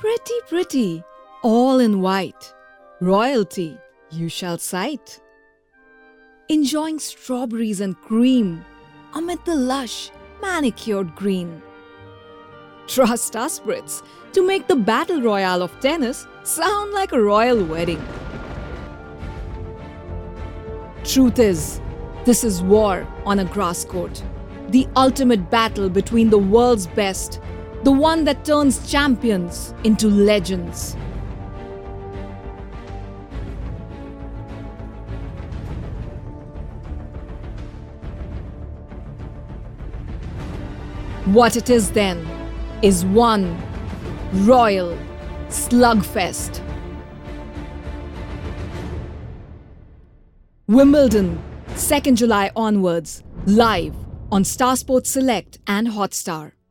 Pretty, all in white. Royalty you shall sight. Enjoying strawberries and cream amid the lush, manicured green. Trust us, Brits, to make the battle royale of tennis sound like a royal wedding. Truth is, this is war on a grass court. The ultimate battle between the world's best, the one that turns champions into legends. What it is then is one royal slugfest. Wimbledon, 2nd July onwards, live on Star Sports Select and Hotstar.